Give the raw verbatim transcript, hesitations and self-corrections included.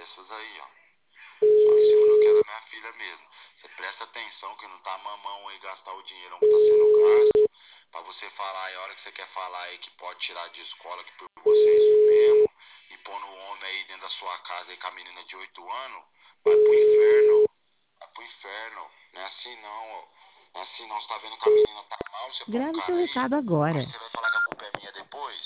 dessas aí, ó. Só em cima do que é da minha filha mesmo. Você presta atenção que não tá mamão aí gastar o dinheiro que tá sendo gasto. Pra você falar aí, a hora que você quer falar aí que pode tirar de escola, que por você é isso mesmo. E pondo o homem aí dentro da sua casa aí com a menina de oito anos. Vai pro inferno. Vai pro inferno. Não é assim não, ó. Não é assim não. Você tá vendo que a menina tá mal, você põe um Grave seu cara aí. recado Aí agora. você vai falar